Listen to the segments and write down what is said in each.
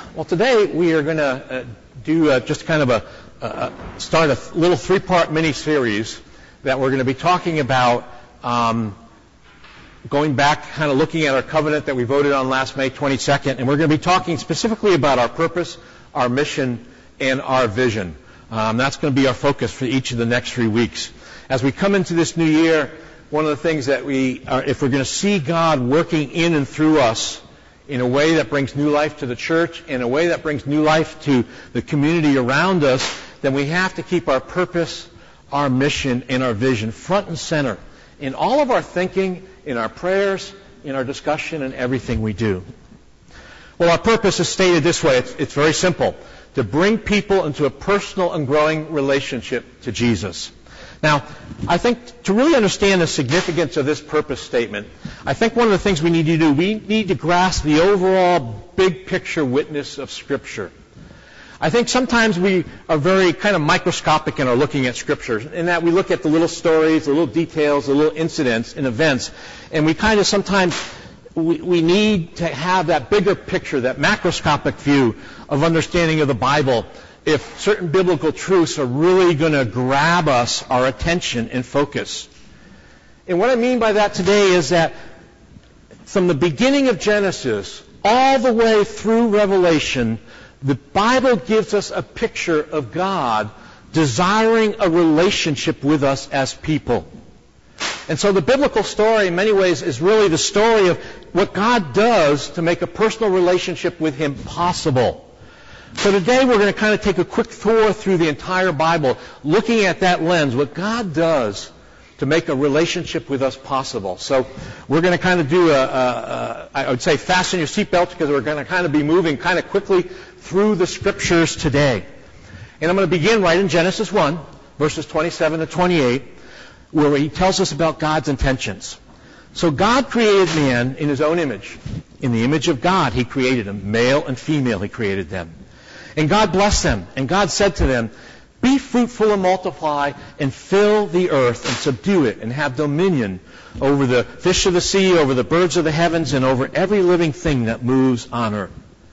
Well, today we are going to do just kind of start a little three-part mini-series that we're going to be talking about going back, kind of looking at our covenant that we voted on last May 22nd, and we're going to be talking specifically about our purpose, our mission, and our vision. That's going to be our focus for each of the next 3 weeks. As we come into this new year, one of the things that if we're going to see God working in and through us in a way that brings new life to the church, in a way that brings new life to the community around us, then we have to keep our purpose, our mission, and our vision front and center in all of our thinking, in our prayers, in our discussion, and everything we do. Well, our purpose is stated this way. It's very simple: to bring people into a personal and growing relationship to Jesus. Now, I think to really understand the significance of this purpose statement, I think one of the things we need to do, we need to grasp the overall big picture witness of Scripture. I think sometimes we are very kind of microscopic in our looking at Scripture, in that we look at the little stories, the little details, the little incidents and events, and we kind of sometimes we need to have that bigger picture, that macroscopic view of understanding of the Bible if certain biblical truths are really going to grab us, our attention and focus. And what I mean by that today is that from the beginning of Genesis all the way through Revelation, the Bible gives us a picture of God desiring a relationship with us as people. And so the biblical story in many ways is really the story of what God does to make a personal relationship with Him possible. So today we're going to kind of take a quick tour through the entire Bible, looking at that lens, what God does to make a relationship with us possible. So we're going to kind of do I would say fasten your seatbelts, because we're going to kind of be moving kind of quickly through the Scriptures today. And I'm going to begin right in Genesis 1, verses 27 to 28, where He tells us about God's intentions. So God created man in His own image. In the image of God, He created them. Male and female, He created them. And God blessed them. And God said to them, "Be fruitful and multiply, and fill the earth, and subdue it, and have dominion over the fish of the sea, over the birds of the heavens, and over every living thing that moves on earth."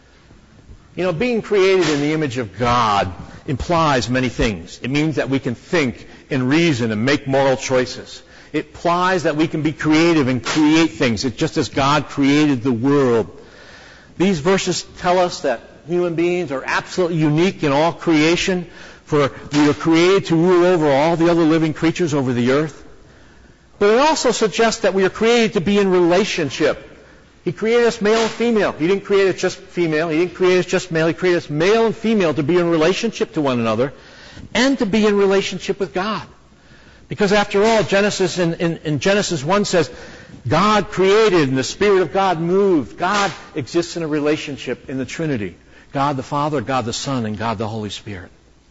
You know, being created in the image of God implies many things. It means that we can think and reason and make moral choices. It implies that we can be creative and create things. It's just as God created the world. These verses tell us that human beings are absolutely unique in all creation, for we were created to rule over all the other living creatures over the earth. But it also suggests that we are created to be in relationship. He created us male and female. He didn't create us just female. He didn't create us just male. He created us male and female to be in relationship to one another and to be in relationship with God. Because after all, Genesis in Genesis 1 says, God created and the Spirit of God moved. God exists in a relationship in the Trinity. God the Father, God the Son, and God the Holy Spirit.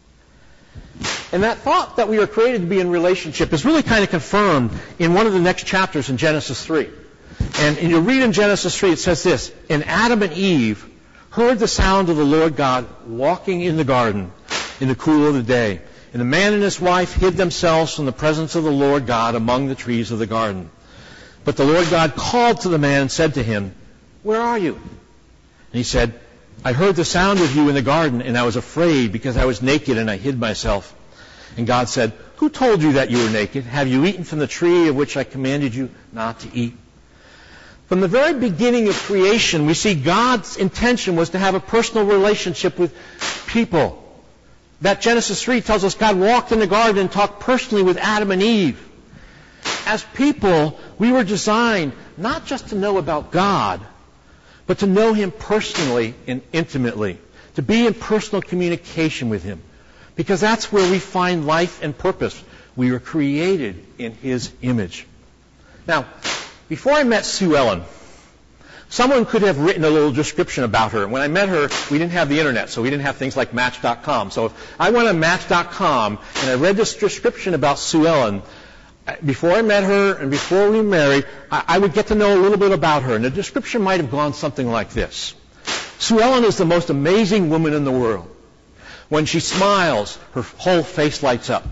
And that thought that we are created to be in relationship is really kind of confirmed in one of the next chapters in Genesis 3. And you read in Genesis 3, it says this: "And Adam and Eve heard the sound of the Lord God walking in the garden in the cool of the day. And the man and his wife hid themselves from the presence of the Lord God among the trees of the garden. But the Lord God called to the man and said to him, 'Where are you?' And he said, 'I heard the sound of you in the garden, and I was afraid because I was naked and I hid myself.' And God said, 'Who told you that you were naked? Have you eaten from the tree of which I commanded you not to eat?'" From the very beginning of creation, we see God's intention was to have a personal relationship with people. That Genesis 3 tells us God walked in the garden and talked personally with Adam and Eve. As people, we were designed not just to know about God, but to know Him personally and intimately, to be in personal communication with Him, because that's where we find life and purpose. We were created in His image. Now, before I met Sue Ellen, someone could have written a little description about her. When I met her, we didn't have the internet, so we didn't have things like Match.com. So if I went on Match.com and I read this description about Sue Ellen, before I met her and before we married, I would get to know a little bit about her. And the description might have gone something like this: "Sue Ellen is the most amazing woman in the world. When she smiles, her whole face lights up."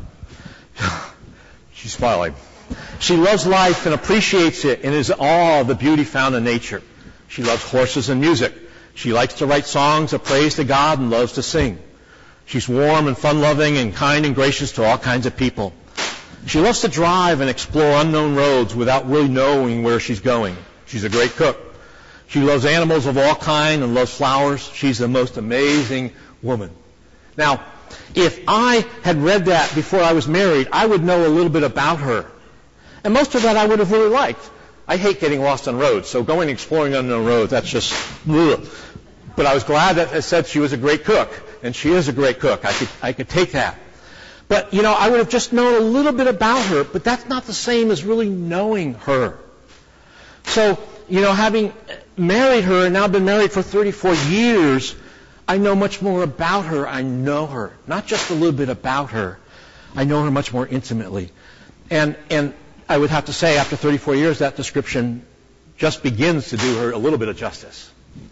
She's smiling. "She loves life and appreciates it and is in awe of the beauty found in nature. She loves horses and music. She likes to write songs of praise to God and loves to sing. She's warm and fun-loving and kind and gracious to all kinds of people. She loves to drive and explore unknown roads without really knowing where she's going. She's a great cook. She loves animals of all kinds and loves flowers. She's the most amazing woman. Now, if I had read that before I was married, I would know a little bit about her. And most of that I would have really liked. I hate getting lost on roads, so going and exploring unknown roads, that's just ugh. But I was glad that it said she was a great cook, and she is a great cook. I could take that. But, I would have just known a little bit about her, but that's not the same as really knowing her. So, having married her and now been married for 34 years, I know much more about her. I know her. Not just a little bit about her. I know her much more intimately. And I would have to say, after 34 years, that description just begins to do her a little bit of justice.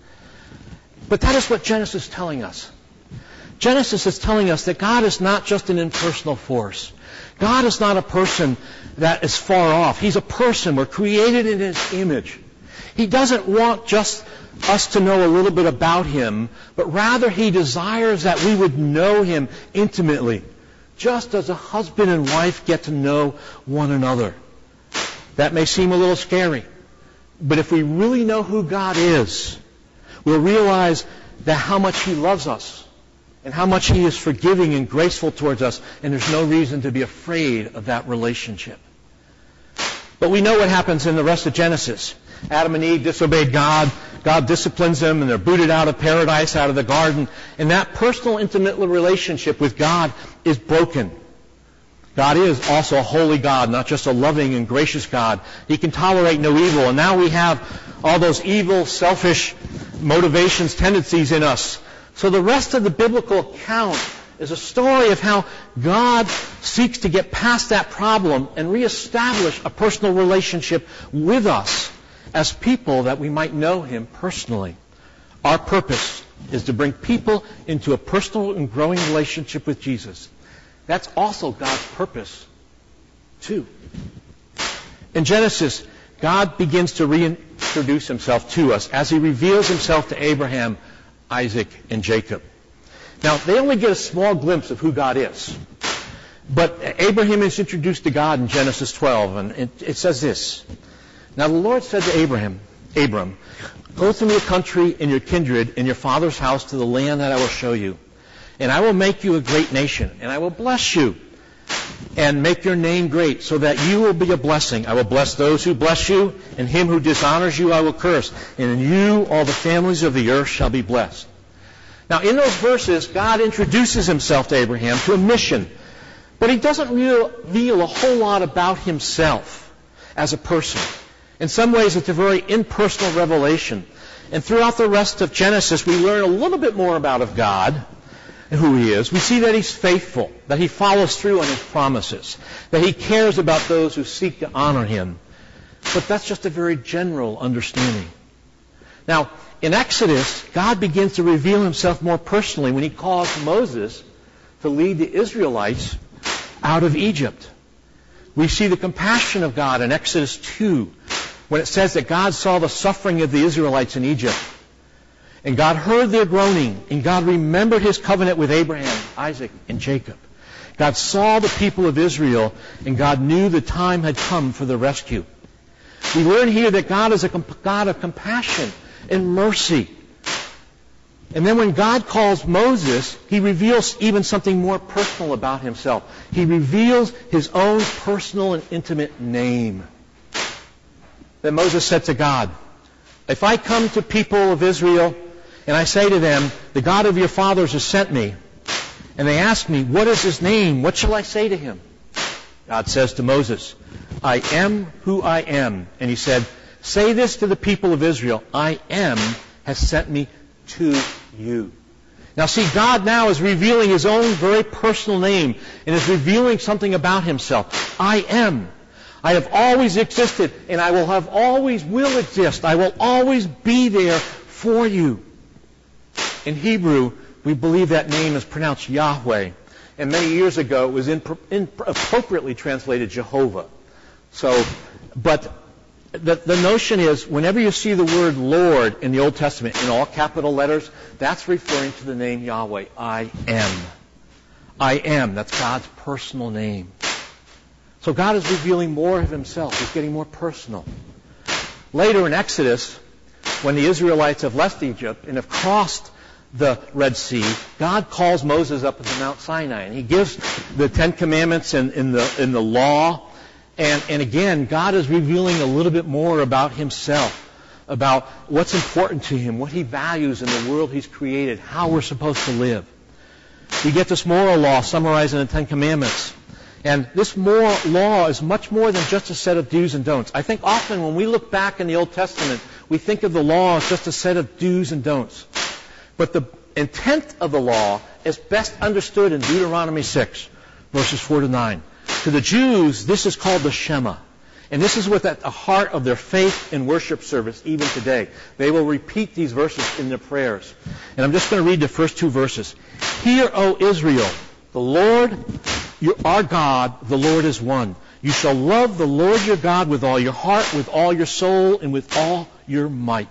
But that is what Genesis is telling us. Genesis is telling us that God is not just an impersonal force. God is not a person that is far off. He's a person. We're created in His image. He doesn't want just us to know a little bit about Him, but rather He desires that we would know Him intimately, just as a husband and wife get to know one another. That may seem a little scary, but if we really know who God is, we'll realize that how much He loves us and how much He is forgiving and graceful towards us, and there's no reason to be afraid of that relationship. But we know what happens in the rest of Genesis. Adam and Eve disobeyed God. God disciplines them, and they're booted out of paradise, out of the garden. And that personal, intimate relationship with God is broken. God is also a holy God, not just a loving and gracious God. He can tolerate no evil. And now we have all those evil, selfish motivations, tendencies in us. So the rest of the biblical account is a story of how God seeks to get past that problem and reestablish a personal relationship with us as people that we might know Him personally. Our purpose is to bring people into a personal and growing relationship with Jesus. That's also God's purpose, too. In Genesis, God begins to reintroduce Himself to us as He reveals Himself to Abraham, Isaac, and Jacob. Now, they only get a small glimpse of who God is. But Abraham is introduced to God in Genesis 12, and it says this. Now the Lord said to Abram, go from your country and your kindred and your father's house to the land that I will show you. And I will make you a great nation, and I will bless you and make your name great, so that you will be a blessing. I will bless those who bless you, and him who dishonors you I will curse. And in you all the families of the earth shall be blessed. Now in those verses, God introduces Himself to Abraham to a mission. But He doesn't reveal a whole lot about Himself as a person. In some ways, it's a very impersonal revelation. And throughout the rest of Genesis, we learn a little bit more about God and who He is. We see that He's faithful, that He follows through on His promises, that He cares about those who seek to honor Him. But that's just a very general understanding. Now, in Exodus, God begins to reveal Himself more personally when He calls Moses to lead the Israelites out of Egypt. We see the compassion of God in Exodus 2, when it says that God saw the suffering of the Israelites in Egypt. And God heard their groaning, and God remembered His covenant with Abraham, Isaac, and Jacob. God saw the people of Israel, and God knew the time had come for the rescue. We learn here that God is a God of compassion and mercy. And then when God calls Moses, He reveals even something more personal about Himself. He reveals His own personal and intimate name. Then Moses said to God, if I come to people of Israel and I say to them, the God of your fathers has sent me, and they ask me, what is His name? What shall I say to him? God says to Moses, I am who I am. And He said, say this to the people of Israel, I am has sent me to you. Now see, God now is revealing His own very personal name and is revealing something about Himself. I am. I have always existed, and I will exist. I will always be there for you. In Hebrew, we believe that name is pronounced Yahweh. And many years ago, it was inappropriately translated Jehovah. But the notion is, whenever you see the word Lord in the Old Testament in all capital letters, that's referring to the name Yahweh. I am. I am. That's God's personal name. So God is revealing more of himself. He's getting more personal. Later in Exodus, when the Israelites have left Egypt and have crossed the Red Sea, God calls Moses up to Mount Sinai, and he gives the Ten Commandments in the law. And again, God is revealing a little bit more about himself, about what's important to him, what he values in the world he's created, how we're supposed to live. You get this moral law summarized in the Ten Commandments. And this moral law is much more than just a set of do's and don'ts. I think often when we look back in the Old Testament, we think of the law as just a set of do's and don'ts. But the intent of the law is best understood in Deuteronomy 6, verses 4 to 9. To the Jews, this is called the Shema. And this is what's at the heart of their faith and worship service even today. They will repeat these verses in their prayers. And I'm just going to read the first two verses. Hear, O Israel, the Lord, our God, the Lord is one. You shall love the Lord your God with all your heart, with all your soul, and with all your might.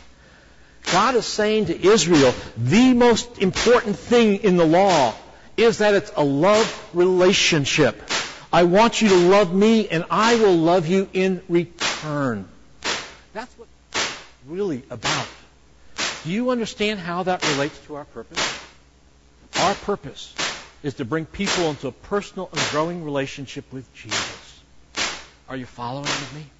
God is saying to Israel, the most important thing in the law is that it's a love relationship. I want you to love me, and I will love you in return. That's what it's really about. Do you understand how that relates to our purpose? Our purpose is to bring people into a personal and growing relationship with Jesus. Are you following with me?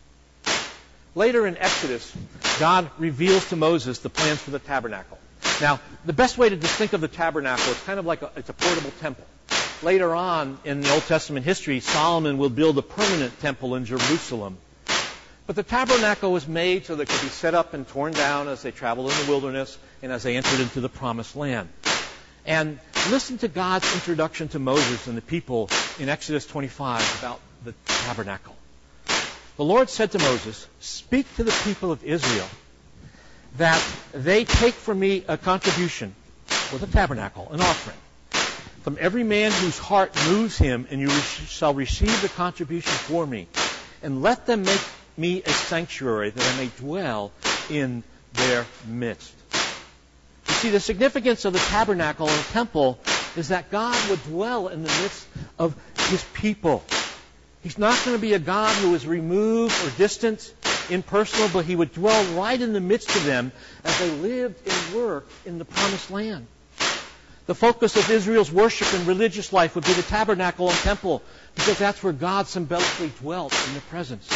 Later in Exodus, God reveals to Moses the plans for the tabernacle. Now, the best way to just think of the tabernacle is kind of like it's a portable temple. Later on in the Old Testament history, Solomon will build a permanent temple in Jerusalem. But the tabernacle was made so that it could be set up and torn down as they traveled in the wilderness and as they entered into the promised land. And listen to God's introduction to Moses and the people in Exodus 25 about the tabernacle. The Lord said to Moses, "Speak to the people of Israel that they take from me a contribution for the tabernacle, an offering, from every man whose heart moves him, and you shall receive the contribution for me. And let them make me a sanctuary that I may dwell in their midst." You see, the significance of the tabernacle and the temple is that God would dwell in the midst of his people. He's not going to be a God who is removed or distant, impersonal, but he would dwell right in the midst of them as they lived and worked in the promised land. The focus of Israel's worship and religious life would be the tabernacle and temple, because that's where God symbolically dwelt in the presence.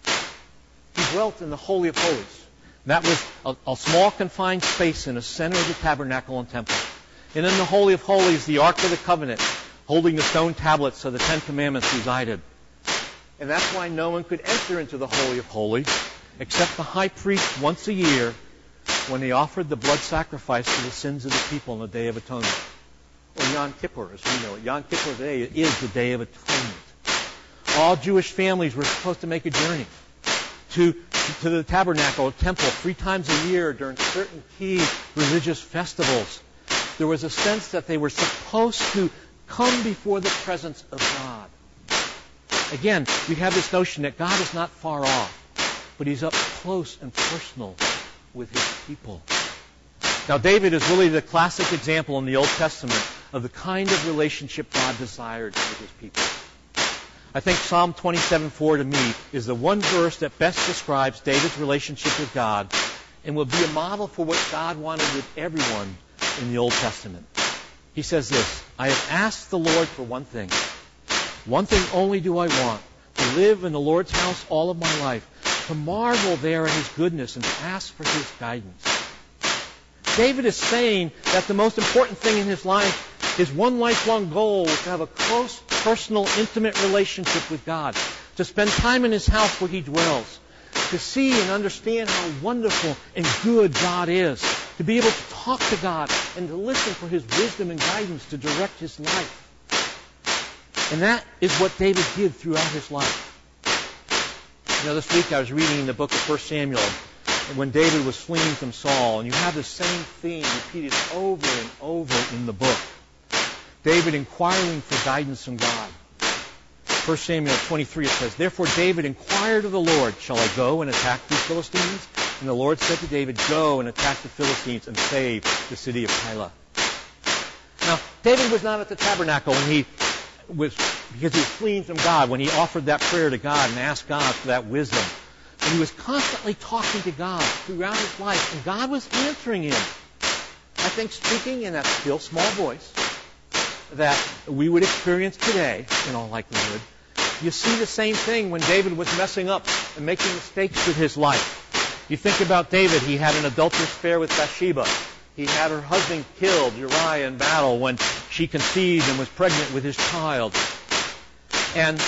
He dwelt in the Holy of Holies. That was a small confined space in the center of the tabernacle and temple. And in the Holy of Holies, the Ark of the Covenant, holding the stone tablets of the Ten Commandments, resided. And that's why no one could enter into the Holy of Holies except the high priest once a year when they offered the blood sacrifice for the sins of the people on the Day of Atonement. Or Yom Kippur, as we know it. Yom Kippur Day is the Day of Atonement. All Jewish families were supposed to make a journey to the tabernacle or temple 3 times a year during certain key religious festivals. There was a sense that they were supposed to come before the presence of God. Again, we have this notion that God is not far off, but he's up close and personal with his people. Now, David is really the classic example in the Old Testament of the kind of relationship God desired with his people. I think Psalm 27:4 to me is the one verse that best describes David's relationship with God and will be a model for what God wanted with everyone in the Old Testament. He says this, "I have asked the Lord for one thing. One thing only do I want, to live in the Lord's house all of my life, to marvel there at his goodness and to ask for his guidance." David is saying that the most important thing in his life, his one lifelong goal, was to have a close, personal, intimate relationship with God, to spend time in his house where he dwells, to see and understand how wonderful and good God is, to be able to talk to God and to listen for his wisdom and guidance to direct his life. And that is what David did throughout his life. You know, this week I was reading the book of 1 Samuel when David was fleeing from Saul, and you have the same theme repeated over and over in the book. David inquiring for guidance from God. 1 Samuel 23, it says, "Therefore David inquired of the Lord, shall I go and attack these Philistines? And the Lord said to David, go and attack the Philistines and save the city of Keilah." Now, David was not at the tabernacle when because he was fleeing from God, when he offered that prayer to God and asked God for that wisdom. But he was constantly talking to God throughout his life, and God was answering him. I think speaking in that still small voice that we would experience today, in all likelihood. You see the same thing when David was messing up and making mistakes with his life. You think about David, he had an adulterous affair with Bathsheba. He had her husband killed, Uriah, in battle when she conceived and was pregnant with his child. And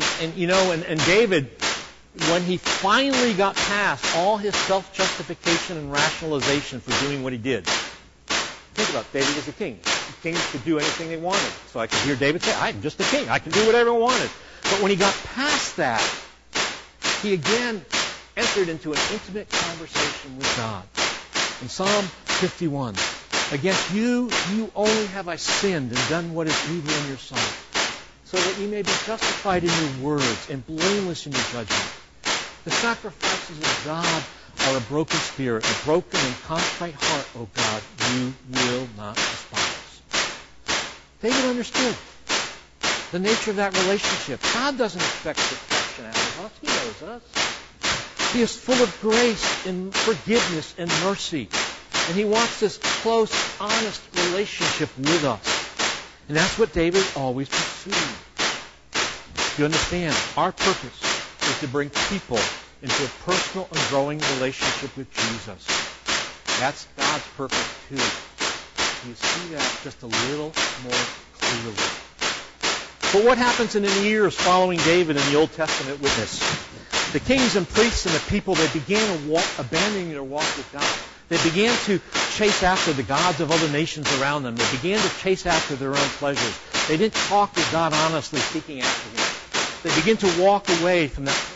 David, when he finally got past all his self-justification and rationalization for doing what he did. Think about David as a king. Kings could do anything they wanted. So I could hear David say, I'm just a king. I can do whatever I wanted. But when he got past that, he again entered into an intimate conversation with God. In Psalm 51, "Against you only have I sinned and done what is evil in your sight, so that you may be justified in your words and blameless in your judgment. The sacrifices of God are a broken spirit, a broken and contrite heart, O God, you will not despise." David understood the nature of that relationship. God doesn't expect perfection out of us. He knows us. He is full of grace and forgiveness and mercy. And He wants this close, honest relationship with us. And that's what David always pursued. You understand, our purpose is to bring people into a personal and growing relationship with Jesus. That's God's purpose too. You see that just a little more clearly. But what happens in the years following David in the Old Testament witness? The kings and priests and the people, they began abandoning their walk with God. They began to chase after the gods of other nations around them. They began to chase after their own pleasures. They didn't talk with God honestly, seeking after Him. They began to walk away from that